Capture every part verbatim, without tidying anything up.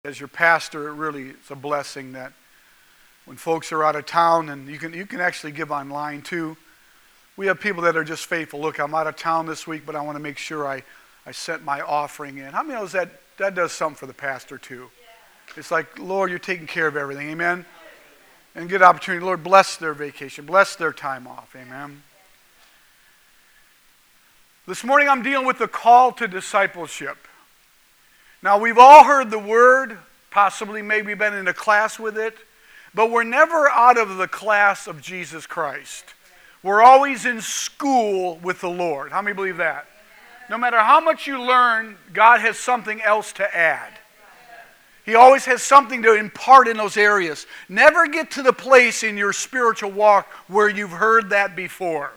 As your pastor, it really is a blessing that when folks are out of town, and you can you can actually give online too. We have people that are just faithful. Look, I'm out of town this week, but I want to make sure I, I sent my offering in. How many knows that that does something for the pastor too? It's like, Lord, you're taking care of everything. Amen? And good opportunity. Lord, bless their vacation. Bless their time off. Amen? This morning I'm dealing with the call to discipleship. Now, we've all heard the word, possibly maybe been in a class with it, but we're never out of the class of Jesus Christ. We're always in school with the Lord. How many believe that? No matter how much you learn, God has something else to add. He always has something to impart in those areas. Never get to the place in your spiritual walk where you've heard that before.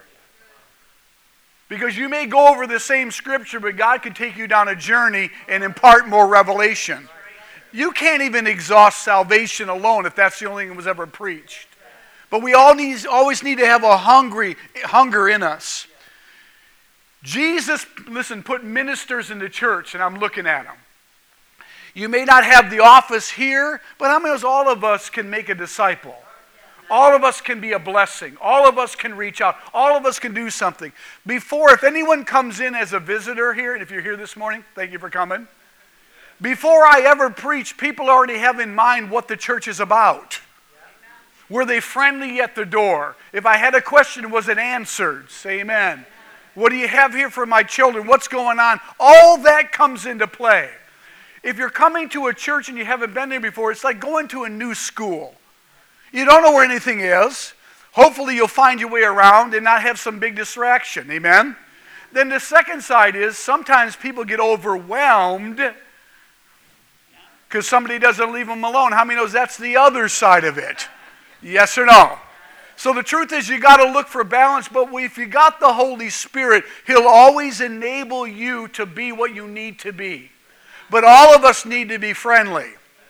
Because you may go over the same scripture, but God can take you down a journey and impart more revelation. You can't even exhaust salvation alone if that's the only thing that was ever preached. But we all need, always need to have a hungry hunger in us. Jesus, listen, put ministers in the church, and I'm looking at them. You may not have the office here, but how many of all of us can make a disciple? All of us can be a blessing. All of us can reach out. All of us can do something. Before, if anyone comes in as a visitor here, and if you're here this morning, thank you for coming. Before I ever preach, people already have in mind what the church is about. Were they friendly at the door? If I had a question, was it answered? Say amen. What do you have here for my children? What's going on? All that comes into play. If you're coming to a church and you haven't been there before, it's like going to a new school. You don't know where anything is. Hopefully you'll find your way around and not have some big distraction. Amen? Then the second side is sometimes people get overwhelmed because somebody doesn't leave them alone. How many knows that's the other side of it? Yes or no? So the truth is you got to look for balance, but if you got the Holy Spirit, He'll always enable you to be what you need to be. But all of us need to be friendly.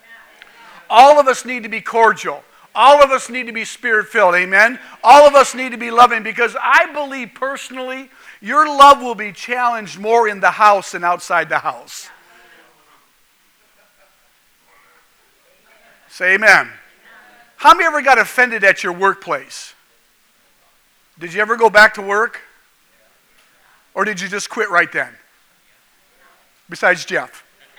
All of us need to be cordial. All of us need to be Spirit-filled, amen? All of us need to be loving, because I believe personally your love will be challenged more in the house than outside the house. Say amen. How many ever got offended at your workplace? Did you ever go back to work? Or did you just quit right then? Besides Jeff.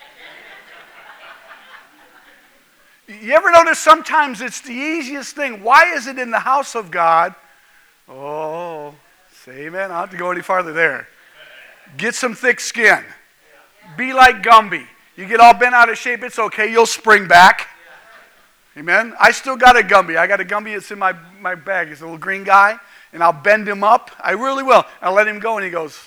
You ever notice sometimes it's the easiest thing? Why is it in the house of God? Oh, say amen. I don't have to go any farther there. Get some thick skin. Be like Gumby. You get all bent out of shape, it's okay. You'll spring back. Amen. I still got a Gumby. I got a Gumby that's in my, my bag. He's a little green guy, and I'll bend him up. I really will. I'll let him go, and he goes.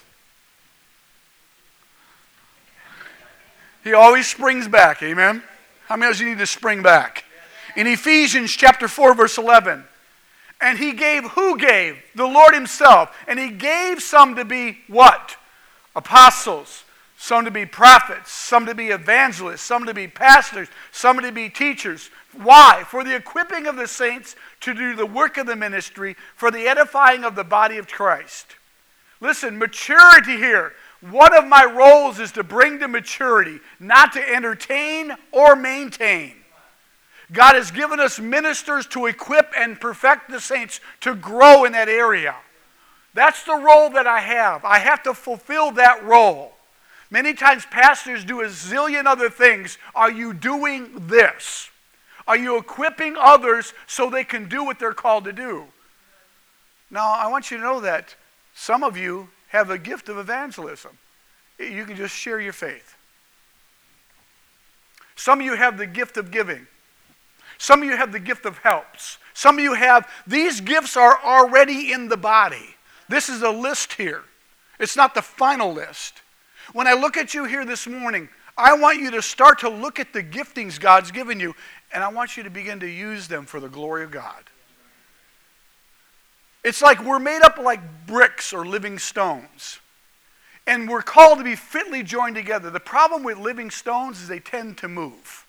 He always springs back. Amen. How many of you need to spring back? In Ephesians chapter four, verse eleven. And He gave, who gave? The Lord Himself. And He gave some to be what? Apostles. Some to be prophets. Some to be evangelists. Some to be pastors. Some to be teachers. Why? For the equipping of the saints to do the work of the ministry, for the edifying of the body of Christ. Listen, maturity here. One of my roles is to bring to maturity, not to entertain or maintain. God has given us ministers to equip and perfect the saints to grow in that area. That's the role that I have. I have to fulfill that role. Many times pastors do a zillion other things. Are you doing this? Are you equipping others so they can do what they're called to do? Now, I want you to know that some of you have a gift of evangelism. You can just share your faith. Some of you have the gift of giving. Some of you have the gift of helps. Some of you have, these gifts are already in the body. This is a list here. It's not the final list. When I look at you here this morning, I want you to start to look at the giftings God's given you, and I want you to begin to use them for the glory of God. It's like we're made up like bricks or living stones. And we're called to be fitly joined together. The problem with living stones is they tend to move.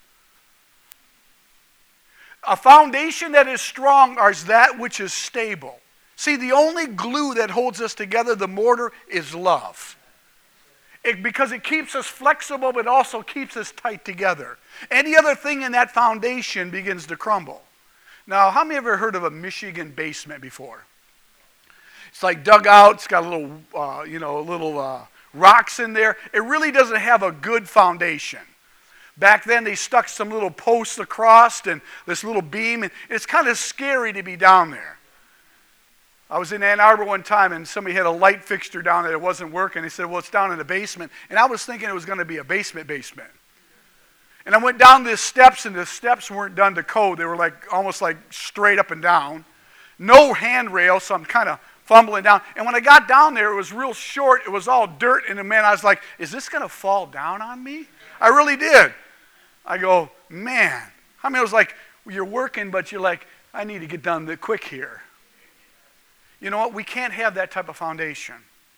A foundation that is strong is that which is stable. See, the only glue that holds us together, the mortar, is love. It, because it keeps us flexible, but also keeps us tight together. Any other thing in that foundation begins to crumble. Now, how many have ever heard of a Michigan basement before? It's like dug out. It's got a little, uh, you know, little uh, rocks in there. It really doesn't have a good foundation. Back then, they stuck some little posts across and this little beam, and it's kind of scary to be down there. I was in Ann Arbor one time, and somebody had a light fixture down there that wasn't working. They said, well, it's down in the basement. And I was thinking it was going to be a basement basement. And I went down the steps, and the steps weren't done to code. They were like almost like straight up and down. No handrail, so I'm kind of fumbling down. And when I got down there, it was real short. It was all dirt. And man, I was like, is this going to fall down on me? I really did. I go, man. I mean, it was like, you're working, but you're like, I need to get done the quick here. You know what? We can't have that type of foundation.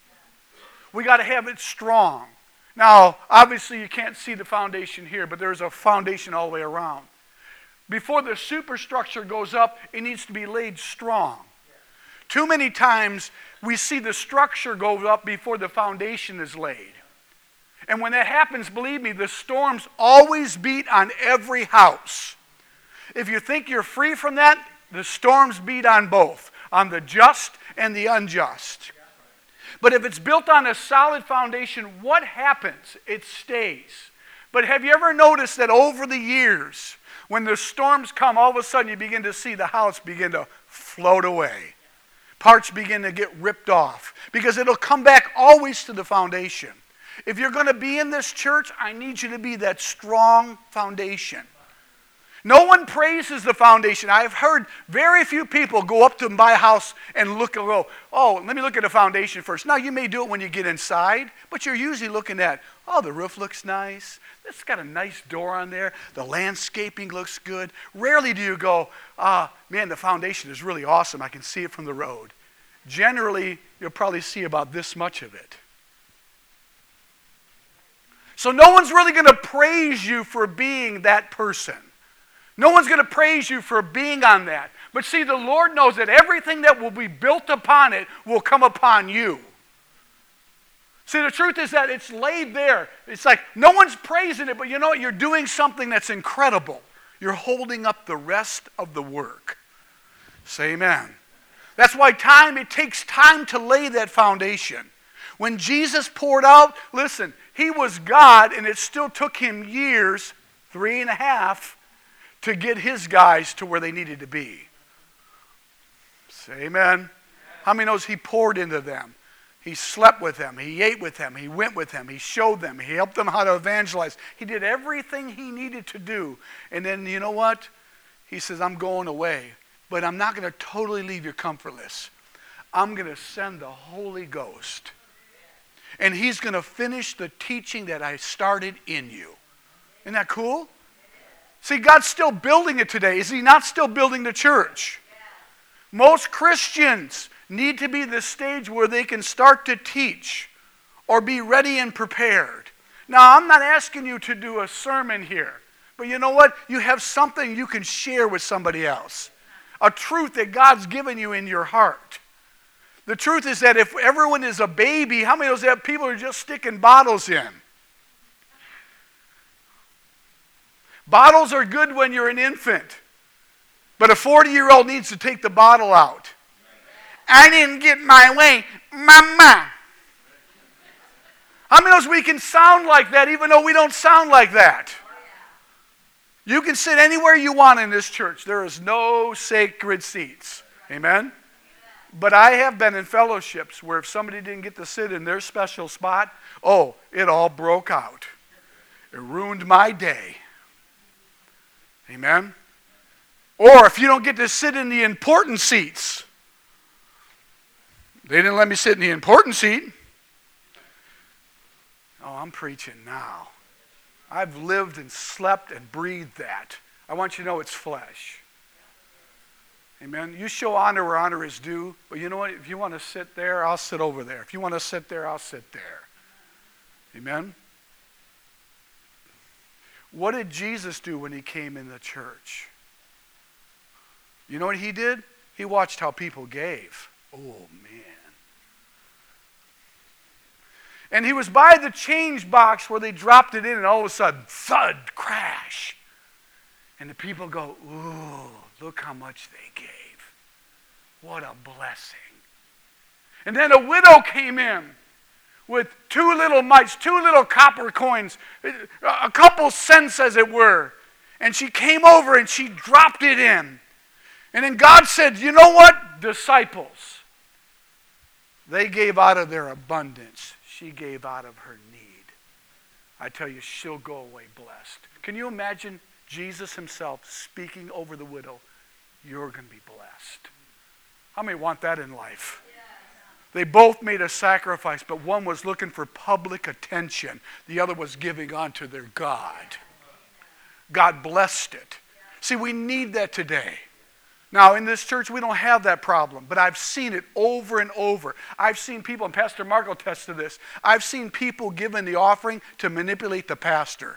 We got to have it strong. Now, obviously, you can't see the foundation here, but there's a foundation all the way around. Before the superstructure goes up, it needs to be laid strong. Too many times, we see the structure go up before the foundation is laid. And when that happens, believe me, the storms always beat on every house. If you think you're free from that, the storms beat on both. On the just and the unjust. But if it's built on a solid foundation, what happens? It stays. But have you ever noticed that over the years, when the storms come, all of a sudden you begin to see the house begin to float away. Parts begin to get ripped off. Because it'll come back always to the foundation. If you're going to be in this church, I need you to be that strong foundation. No one praises the foundation. I've heard very few people go up to my house and look and go, oh, let me look at the foundation first. Now, you may do it when you get inside, but you're usually looking at, oh, the roof looks nice. It's got a nice door on there. The landscaping looks good. Rarely do you go, ah, man, the foundation is really awesome. I can see it from the road. Generally, you'll probably see about this much of it. So no one's really going to praise you for being that person. No one's going to praise you for being on that. But see, the Lord knows that everything that will be built upon it will come upon you. See, the truth is that it's laid there. It's like no one's praising it, but you know what? You're doing something that's incredible. You're holding up the rest of the work. Say amen. That's why time, it takes time to lay that foundation. When Jesus poured out, listen, he was God, and it still took him years, three and a half, to get his guys to where they needed to be. Say amen. How many knows he poured into them? He slept with them. He ate with them. He went with them. He showed them. He helped them how to evangelize. He did everything he needed to do. And then, you know what? He says, I'm going away. But I'm not going to totally leave you comfortless. I'm going to send the Holy Ghost. And he's going to finish the teaching that I started in you. Isn't that cool? See, God's still building it today. Is he not still building the church? Most Christians need to be the stage where they can start to teach or be ready and prepared. Now, I'm not asking you to do a sermon here, but you know what? You have something you can share with somebody else. A truth that God's given you in your heart. The truth is that if everyone is a baby, how many of those people are just sticking bottles in? Bottles are good when you're an infant, but a forty-year-old needs to take the bottle out. I didn't get my way, Mama. How many knows we can sound like that even though we don't sound like that? You can sit anywhere you want in this church. There is no sacred seats. Amen? But I have been in fellowships where if somebody didn't get to sit in their special spot, oh, it all broke out. It ruined my day. Amen? Or if you don't get to sit in the important seats. They didn't let me sit in the important seat. Oh, I'm preaching now. I've lived and slept and breathed that. I want you to know it's flesh. Amen? You show honor where honor is due. But you know what? If you want to sit there, I'll sit over there. If you want to sit there, I'll sit there. Amen? What did Jesus do when he came in the church? You know what he did? He watched how people gave. Oh, man. And he was by the change box where they dropped it in, and all of a sudden, thud, crash. And the people go, ooh, look how much they gave. What a blessing. And then a widow came in with two little mites, two little copper coins, a couple cents as it were. And she came over and she dropped it in. And then God said, you know what? Disciples. They gave out of their abundance. She gave out of her need. I tell you, she'll go away blessed. Can you imagine Jesus himself speaking over the widow? You're going to be blessed. How many want that in life? They both made a sacrifice, but one was looking for public attention. The other was giving unto their God. God blessed it. See, we need that today. Now, in this church, we don't have that problem, but I've seen it over and over. I've seen people, and Pastor Mark will attest to this, I've seen people giving the offering to manipulate the pastor.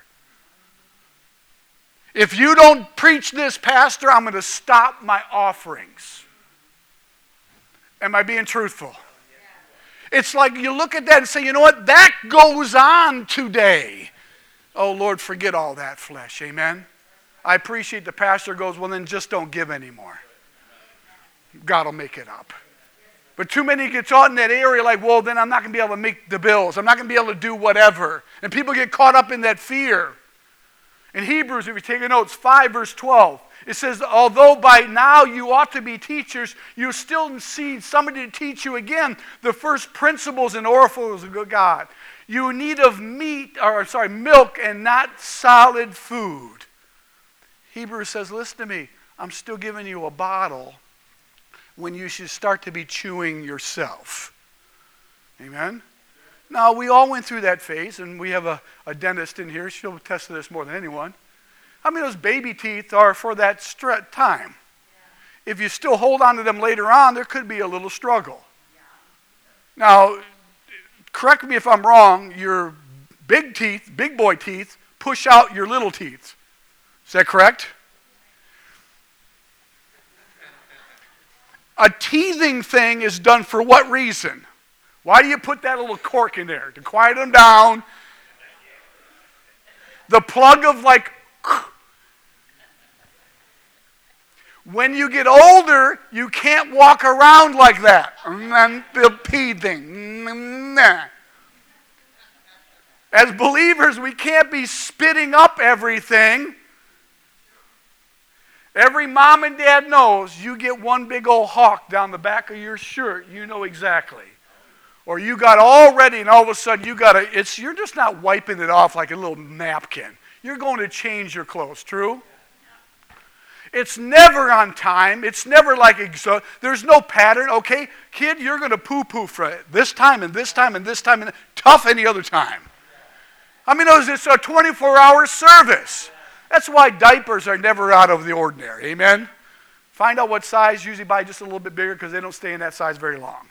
If you don't preach this, pastor, I'm going to stop my offerings. Am I being truthful? It's like you look at that and say, you know what, that goes on today. Oh, Lord, forget all that flesh, amen? I appreciate the pastor goes, well, then just don't give anymore. God will make it up. But too many get caught in that area like, well, then I'm not going to be able to make the bills. I'm not going to be able to do whatever. And people get caught up in that fear. In Hebrews, if you take notes, five verse twelve, it says, although by now you ought to be teachers, you still need somebody to teach you again the first principles and oracles of God. You need of meat, or sorry, milk and not solid food. Hebrews says, listen to me, I'm still giving you a bottle when you should start to be chewing yourself. Amen? Now, we all went through that phase, and we have a, a dentist in here. She'll attest to this more than anyone. I mean, those baby teeth are for that stretch time. Yeah. If you still hold on to them later on, there could be a little struggle. Yeah. Now, correct me if I'm wrong, your big teeth, big boy teeth, push out your little teeth. Is that correct? A teething thing is done for what reason? Why do you put that little cork in there? To quiet them down. The plug of like... When you get older, you can't walk around like that. The teething. As believers, we can't be spitting up everything. Every mom and dad knows you get one big old hawk down the back of your shirt, you know exactly. Or you got all ready and all of a sudden you got a, it's, you're just not wiping it off like a little napkin. You're going to change your clothes, true? It's never on time. It's never like, so there's no pattern. Okay, kid, you're going to poo-poo for it this time and this time and this time and tough any other time. I mean, it's a twenty-four hour service. That's why diapers are never out of the ordinary, amen? Find out what size, usually buy just a little bit bigger because they don't stay in that size very long.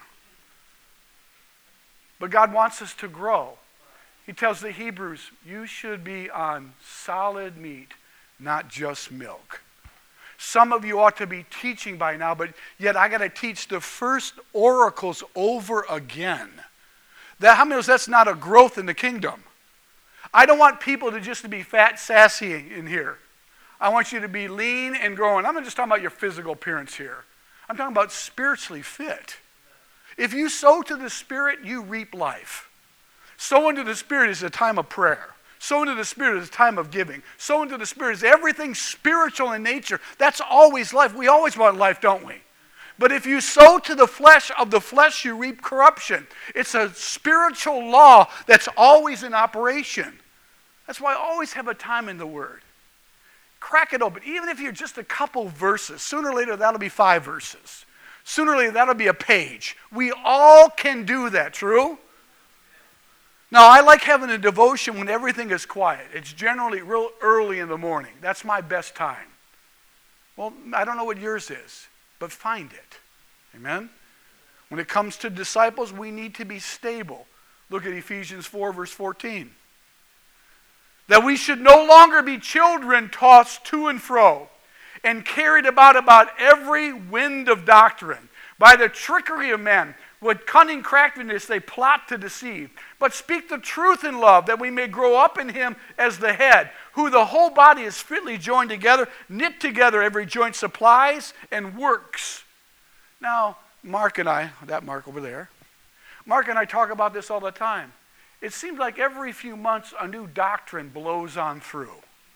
But God wants us to grow. He tells the Hebrews, you should be on solid meat, not just milk. Some of you ought to be teaching by now, but yet I got to teach the first oracles over again. That, how many knows that's not a growth in the kingdom? I don't want people to just to be fat, sassy in here. I want you to be lean and growing. I'm not just talking about your physical appearance here. I'm talking about spiritually fit. If you sow to the Spirit, you reap life. Sowing to the Spirit is a time of prayer. Sowing to the Spirit is a time of giving. Sowing to the Spirit is everything spiritual in nature. That's always life. We always want life, don't we? But if you sow to the flesh, of the flesh you reap corruption. It's a spiritual law that's always in operation. That's why I always have a time in the Word. Crack it open. Even if you're just a couple verses, sooner or later that'll be five verses. Sooner or later that'll be a page. We all can do that, true? Now, I like having a devotion when everything is quiet. It's generally real early in the morning. That's my best time. Well, I don't know what yours is, but find it. Amen? When it comes to disciples, we need to be stable. Look at Ephesians four, verse fourteen. That we should no longer be children tossed to and fro and carried about about every wind of doctrine by the trickery of men, With cunning craftiness they plot to deceive. But speak the truth in love, that we may grow up in him as the head, who the whole body is fitly joined together, knit together, every joint supplies and works. Now, Mark and I, that Mark over there, Mark and I talk about this all the time. It seems like every few months a new doctrine blows on through.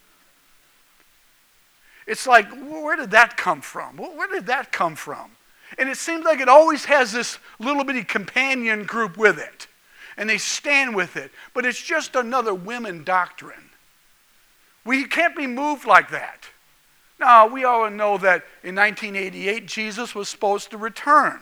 It's like, where did that come from? Where did that come from? And it seems like it always has this little bitty companion group with it. And they stand with it. But it's just another women doctrine. We can't be moved like that. Now, we all know that in nineteen eighty-eight, Jesus was supposed to return.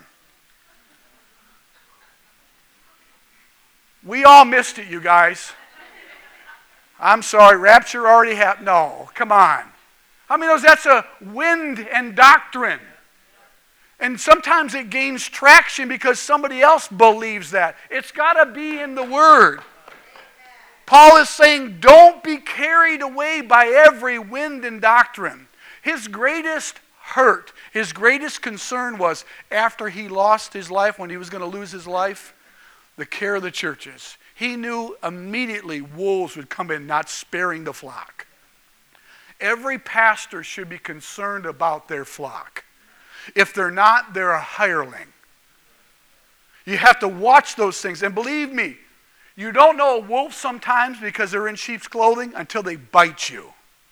We all missed it, you guys. I'm sorry, rapture already happened. No, come on. How many knows that's a wind and doctrine? And sometimes it gains traction because somebody else believes that. It's got to be in the Word. Paul is saying, don't be carried away by every wind and doctrine. His greatest hurt, his greatest concern was after he lost his life, when he was going to lose his life, the care of the churches. He knew immediately wolves would come in, not sparing the flock. Every pastor should be concerned about their flock. If they're not, they're a hireling. You have to watch those things. And believe me, you don't know a wolf sometimes because they're in sheep's clothing until they bite you.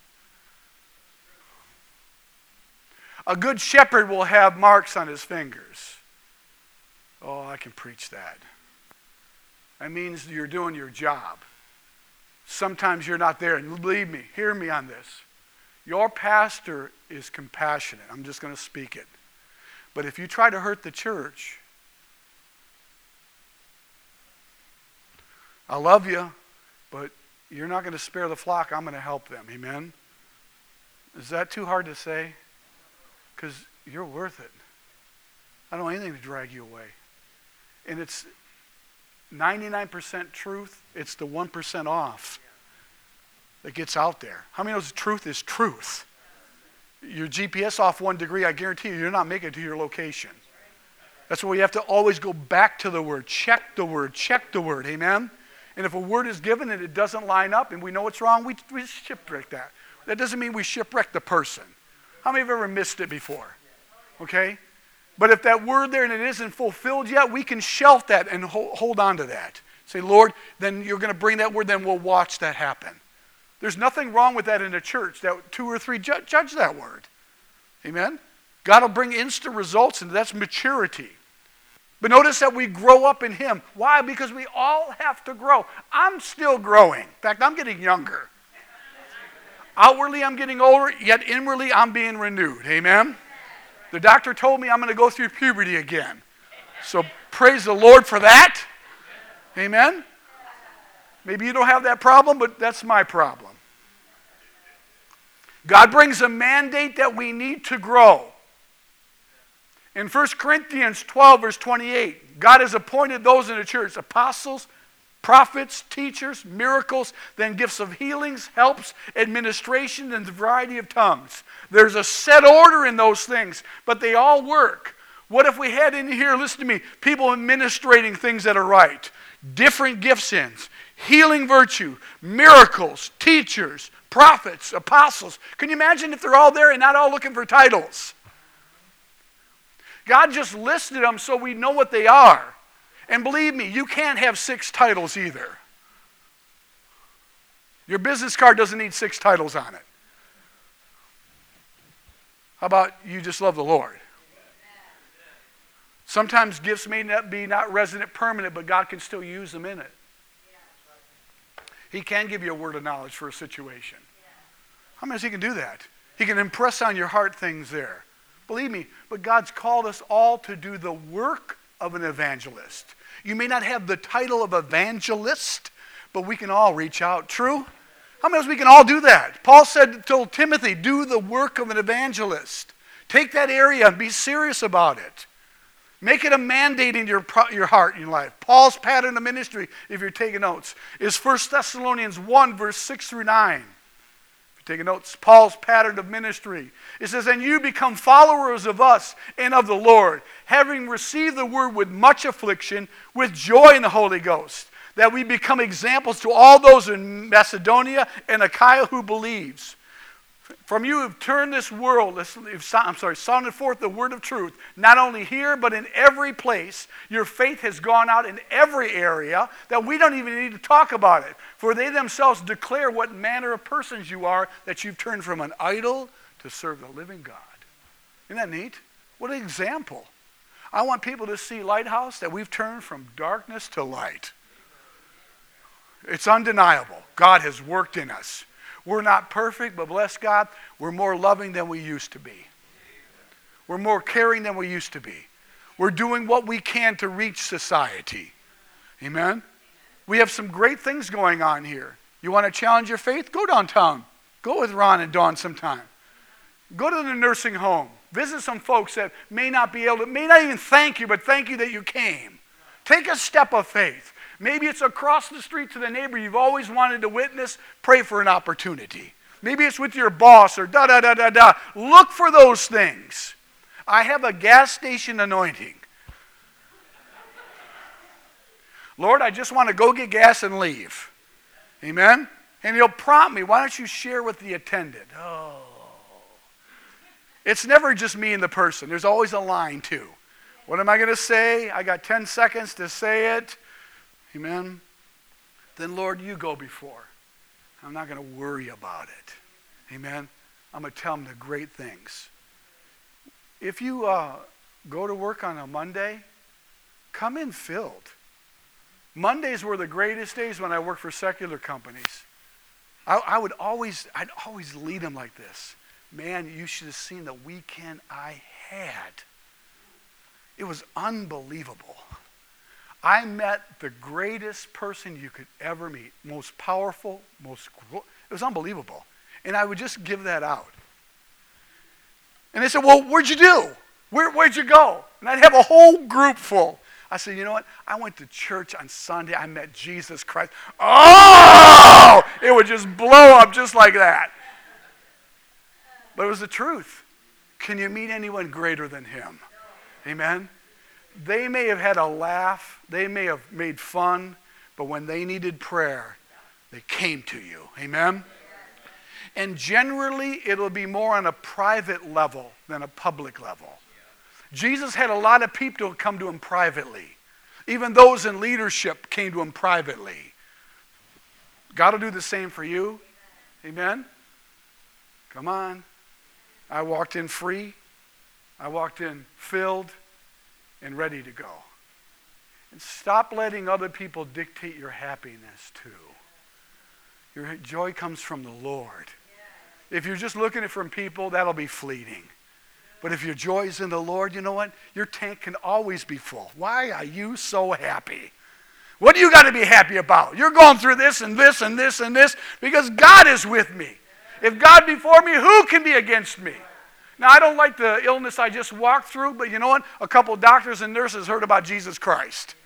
A good shepherd will have marks on his fingers. Oh, I can preach that. That means you're doing your job. Sometimes you're not there. And believe me, hear me on this. Your pastor is compassionate. I'm just going to speak it. But if you try to hurt the church, I love you, but you're not going to spare the flock. I'm going to help them. Amen? Is that too hard to say? Because you're worth it. I don't want anything to drag you away. And it's ninety-nine percent truth. It's the one percent off that gets out there. How many knows the truth is truth? Your G P S off one degree, I guarantee you, you're not making it to your location. That's why we have to always go back to the Word. Check the Word. Check the Word. Amen? And if a word is given and it doesn't line up and we know it's wrong, we, we shipwreck that. That doesn't mean we shipwreck the person. How many have ever missed it before? Okay? But if that word there and it isn't fulfilled yet, we can shelf that and hold, hold on to that. Say, Lord, then you're going to bring that word, then we'll watch that happen. There's nothing wrong with that in a church, that two or three ju- judge that word. Amen? God will bring instant results, and that's maturity. But notice that we grow up in Him. Why? Because we all have to grow. I'm still growing. In fact, I'm getting younger. Outwardly, I'm getting older, yet inwardly, I'm being renewed. Amen? The doctor told me I'm going to go through puberty again. So praise the Lord for that. Amen? Maybe you don't have that problem, but that's my problem. God brings a mandate that we need to grow. In First Corinthians twelve, verse twenty-eight, God has appointed those in the church, apostles, prophets, teachers, miracles, then gifts of healings, helps, administration, and the variety of tongues. There's a set order in those things, but they all work. What if we had in here, listen to me, people administrating things that are right, different gifts in, healing virtue, miracles, teachers, prophets, apostles. Can you imagine if they're all there and not all looking for titles? God just listed them so we know what they are. And believe me, you can't have six titles either. Your business card doesn't need six titles on it. How about you just love the Lord? Sometimes gifts may not be not resident permanent, but God can still use them in it. He can give you a word of knowledge for a situation. How many of us He can do that? He can impress on your heart things there. Believe me, but God's called us all to do the work of an evangelist. You may not have the title of evangelist, but we can all reach out. True? How many of us we can all do that? Paul said to Timothy, do the work of an evangelist. Take that area and be serious about it. Make it a mandate in your, your heart, in your life. Paul's pattern of ministry, if you're taking notes, is First Thessalonians one, verse six through nine. If Take notes. Paul's pattern of ministry. It says, and you become followers of us and of the Lord, having received the word with much affliction, with joy in the Holy Ghost, that we become examples to all those in Macedonia and Achaia who believes. From you have turned this world, I'm sorry, sounded forth the word of truth, not only here, but in every place. Your faith has gone out in every area that we don't even need to talk about it. For they themselves declare what manner of persons you are, that you've turned from an idol to serve the living God. Isn't that neat? What an example. I want people to see Lighthouse, that we've turned from darkness to light. It's undeniable. God has worked in us. We're not perfect, but bless God, we're more loving than we used to be. We're more caring than we used to be. We're doing what we can to reach society. Amen? We have some great things going on here. You want to challenge your faith? Go downtown. Go with Ron and Dawn sometime. Go to the nursing home. Visit some folks that may not be able to, may not even thank you, but thank you that you came. Take a step of faith. Maybe it's across the street to the neighbor you've always wanted to witness. Pray for an opportunity. Maybe it's with your boss or da-da-da-da-da. Look for those things. I have a gas station anointing. Lord, I just want to go get gas and leave. Amen? And he'll prompt me. Why don't you share with the attendant? Oh. It's never just me and the person. There's always a line too. What am I going to say? I got ten seconds to say it. Amen? Then, Lord, you go before. I'm not going to worry about it. Amen? I'm going to tell them the great things. If you uh, go to work on a Monday, come in filled. Mondays were the greatest days when I worked for secular companies. I, I would always, I'd always lead them like this. Man, you should have seen the weekend I had. It was unbelievable. I met the greatest person you could ever meet. Most powerful, most, it was unbelievable. And I would just give that out. And they said, well, where'd you do? Where, where'd you go? And I'd have a whole group full. I said, you know what? I went to church on Sunday. I met Jesus Christ. Oh! It would just blow up just like that. But it was the truth. Can you meet anyone greater than him? Amen? They may have had a laugh. They may have made fun. But when they needed prayer, they came to you. Amen? And generally, it'll be more on a private level than a public level. Jesus had a lot of people come to him privately. Even those in leadership came to him privately. God will do the same for you. Amen? Come on. I walked in free. I walked in filled and ready to go. And stop letting other people dictate your happiness too. Your joy comes from the Lord. If you're just looking at it from people, that'll be fleeting. But if your joy is in the Lord, you know what? Your tank can always be full. Why are you so happy? What do you got to be happy about? You're going through this and this and this and this because God is with me. If God be for me, who can be against me? Now, I don't like the illness I just walked through, but you know what? A couple doctors and nurses heard about Jesus Christ.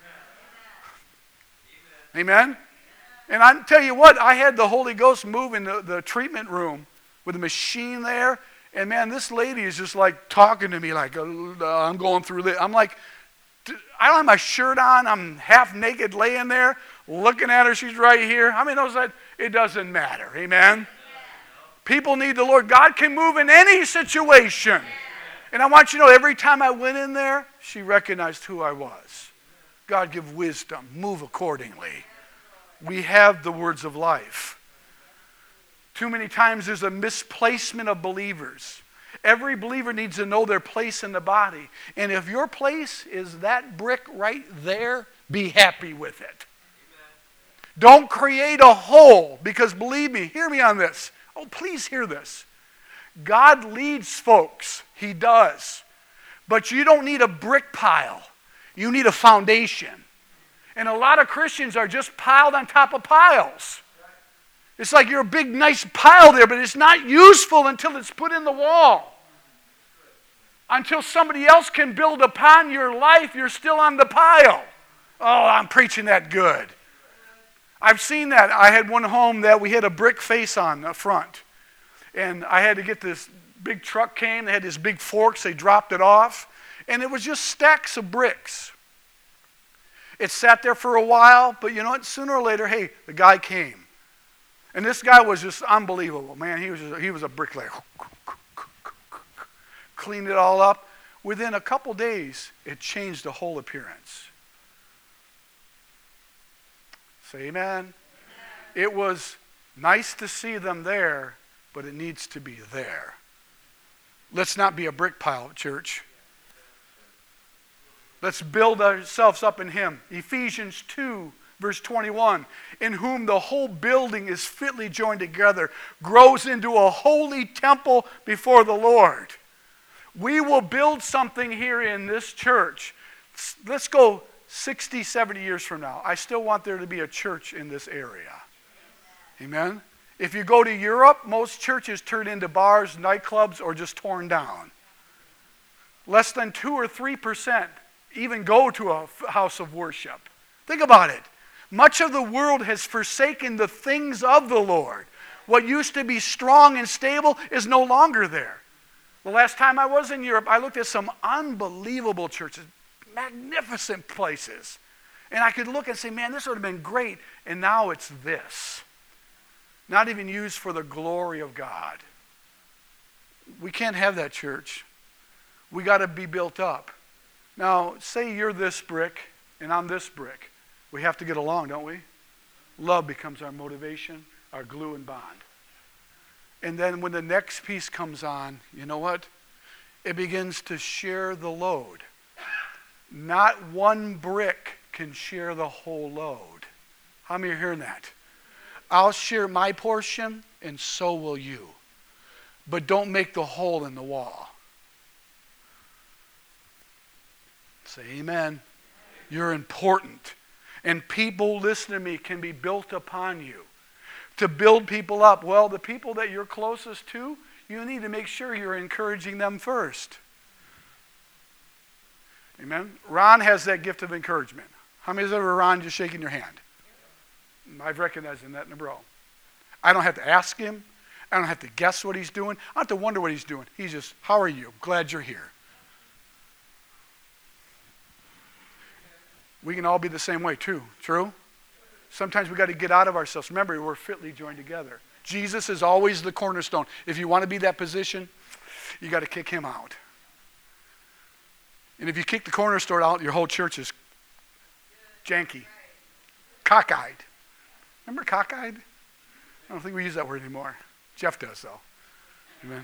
Amen? Amen? And I tell you what, I had the Holy Ghost move in the, the treatment room with a machine there. And man, this lady is just like talking to me like, uh, I'm going through this. I'm like, I don't have my shirt on. I'm half naked laying there looking at her. She's right here. I mean, those that it doesn't matter. Amen? People need the Lord. God can move in any situation. And I want you to know, every time I went in there, she recognized who I was. God give wisdom. Move accordingly. We have the words of life. Too many times there's a misplacement of believers. Every believer needs to know their place in the body. And if your place is that brick right there, be happy with it. Don't create a hole, because believe me, hear me on this. Oh, please hear this. God leads folks. He does. But you don't need a brick pile. You need a foundation. And a lot of Christians are just piled on top of piles. It's like you're a big, nice pile there, but it's not useful until it's put in the wall. Until somebody else can build upon your life, you're still on the pile. Oh, I'm preaching that good. I've seen that. I had one home that we had a brick face on the front. And I had to get this big truck came. They had these big forks. They dropped it off. And it was just stacks of bricks. It sat there for a while, but you know what? Sooner or later, hey, the guy came. And this guy was just unbelievable. Man, he was, just, he was a bricklayer. Cleaned it all up. Within a couple days, it changed the whole appearance. Say amen. Amen. It was nice to see them there, but it needs to be there. Let's not be a brick pile, church. Let's build ourselves up in Him. Ephesians two, verse twenty-one. In whom the whole building is fitly joined together, grows into a holy temple before the Lord. We will build something here in this church. Let's go sixty, seventy years from now. I still want there to be a church in this area. Amen? If you go to Europe, most churches turn into bars, nightclubs, or just torn down. Less than two or three percent even go to a house of worship. Think about it. Much of the world has forsaken the things of the Lord. What used to be strong and stable is no longer there. The last time I was in Europe, I looked at some unbelievable churches, magnificent places. And I could look and say, man, this would have been great. And now it's this. Not even used for the glory of God. We can't have that, church. We got to be built up. Now, say you're this brick and I'm this brick. We have to get along, don't we? Love becomes our motivation, our glue and bond. And then when the next piece comes on, you know what? It begins to share the load. Not one brick can share the whole load. How many are hearing that? I'll share my portion, and so will you. But don't make the hole in the wall. Say amen. You're important. And people, listen to me, can be built upon you. To build people up, well, the people that you're closest to, you need to make sure you're encouraging them first. Amen? Ron has that gift of encouragement. How many is ever Ron just shaking your hand? I've recognized him that in a row. I don't have to ask him. I don't have to guess what he's doing. I don't have to wonder what he's doing. He's just, how are you? Glad you're here. We can all be the same way too. True? Sometimes we got to get out of ourselves. Remember, we're fitly joined together. Jesus is always the cornerstone. If you want to be that position, you got to kick him out. And if you kick the cornerstone out, your whole church is janky. Cockeyed. Remember cockeyed? I don't think we use that word anymore. Jeff does, though. Amen.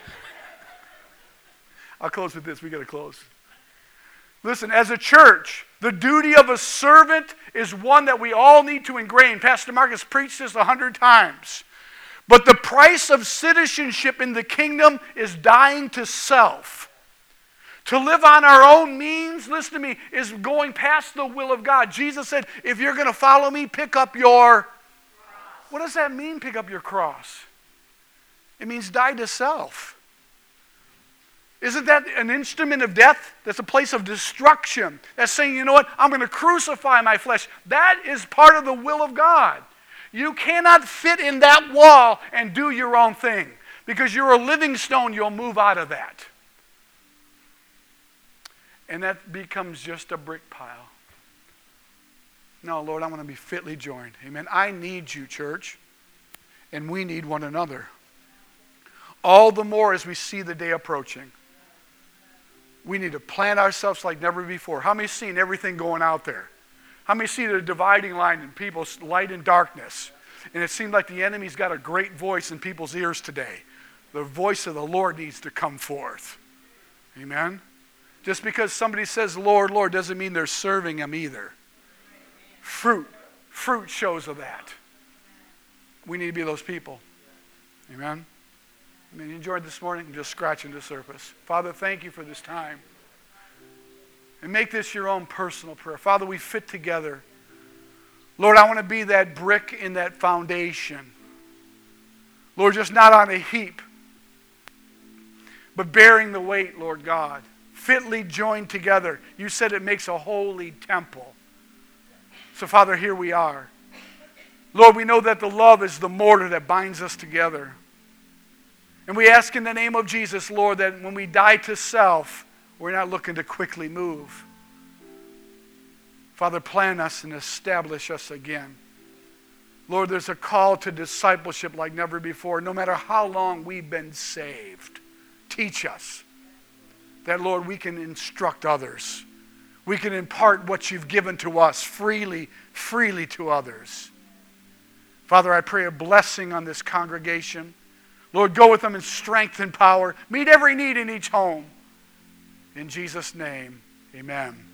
I'll close with this. We got to close. Listen, as a church, the duty of a servant is one that we all need to ingrain. Pastor Marcus preached this a hundred times. But the price of citizenship in the kingdom is dying to self. To live on our own means, listen to me, is going past the will of God. Jesus said, if you're going to follow me, pick up your cross. What does that mean, pick up your cross? It means die to self. Isn't that an instrument of death? That's a place of destruction. That's saying, you know what? I'm going to crucify my flesh. That is part of the will of God. You cannot fit in that wall and do your own thing. Because you're a living stone, you'll move out of that. And that becomes just a brick pile. No, Lord, I want to be fitly joined. Amen. I need you, church. And we need one another. All the more as we see the day approaching. We need to plant ourselves like never before. How many seen everything going out there? How many see the dividing line in people's light and darkness? And it seems like the enemy's got a great voice in people's ears today. The voice of the Lord needs to come forth. Amen? Just because somebody says, Lord, Lord, doesn't mean they're serving him either. Fruit. Fruit shows of that. We need to be those people. Amen? I mean, you enjoyed this morning? I'm just scratching the surface. Father, thank you for this time. And make this your own personal prayer. Father, we fit together. Lord, I want to be that brick in that foundation. Lord, just not on a heap, but bearing the weight, Lord God. Fitly joined together. You said it makes a holy temple. So, Father, here we are. Lord, we know that the love is the mortar that binds us together. And we ask in the name of Jesus, Lord, that when we die to self, we're not looking to quickly move. Father, plant us and establish us again. Lord, there's a call to discipleship like never before, no matter how long we've been saved. Teach us that, Lord, we can instruct others. We can impart what you've given to us freely, freely to others. Father, I pray a blessing on this congregation. Lord, go with them in strength and power. Meet every need in each home. In Jesus' name, amen.